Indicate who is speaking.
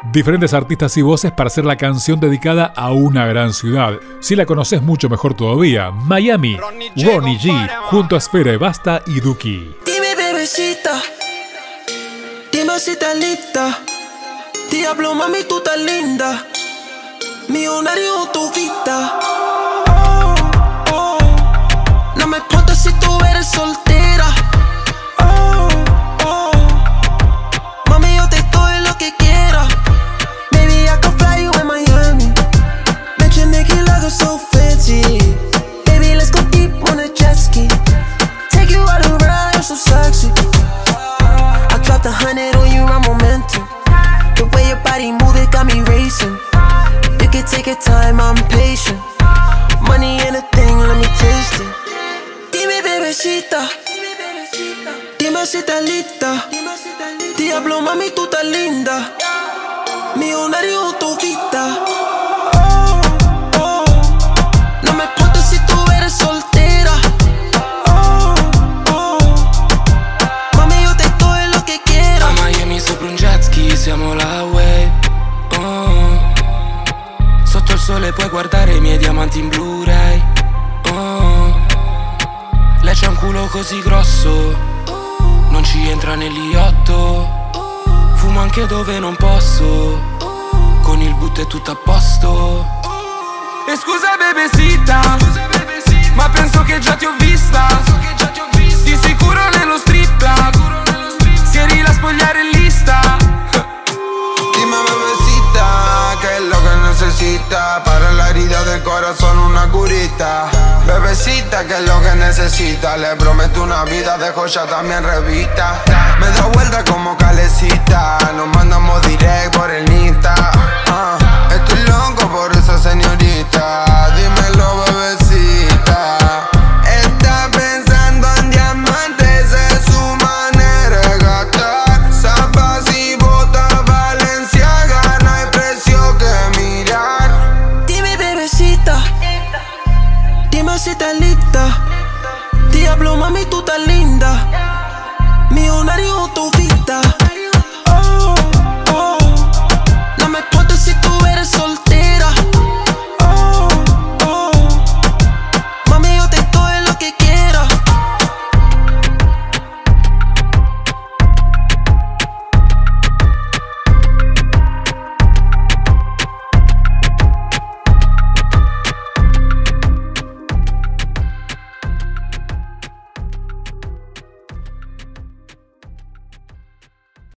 Speaker 1: diferentes artistas y voces para hacer la canción dedicada a una gran ciudad. Si la conoces mucho mejor todavía, Miami, Ronnie G, junto a Esfera Ebasta y Duki.
Speaker 2: Dime bebecita, dime si estás lista. Diablo mami tú estás linda, millonario tu vista. Oh, oh. No me importa si tú eres soltera. Oh, oh. Mami yo te doy lo que quieras. Baby I can fly you in Miami. Make your nigga look so fancy. Baby let's go deep on a jet ski. Take you out around, you're so sexy. I dropped 100 on you, I'm momentum. The way your body move, it got me racing. You can take your time, I'm patient. Money ain't a thing, let me taste it. Dime bebecita, dime si estás lista. Diablo mami tú estás linda, millonario tu vista. Oh, oh. No me importa si tú eres soltera. Oh, oh. Mami yo te doy lo que quieras.
Speaker 3: A Miami sopra un jet ski, siamo la wave. Oh. Sotto il sole puoi guardare i miei diamanti in Blu-ray. Oh. Lei c'ha un culo così grosso, non ci entra nell'iotto. Fumo anche dove non posso, con il boot è tutto a posto. E scusa bebesita, ma penso che già ti ho vista. Di sicuro nello strip club, si eri la spogliare in lista.
Speaker 4: Dime bebecita, que es lo que necesita. Para la herida del corazón una curita. Bebecita, que es lo que necesita. Le prometo una vida de joya también revista. Me da vuelta como calecita.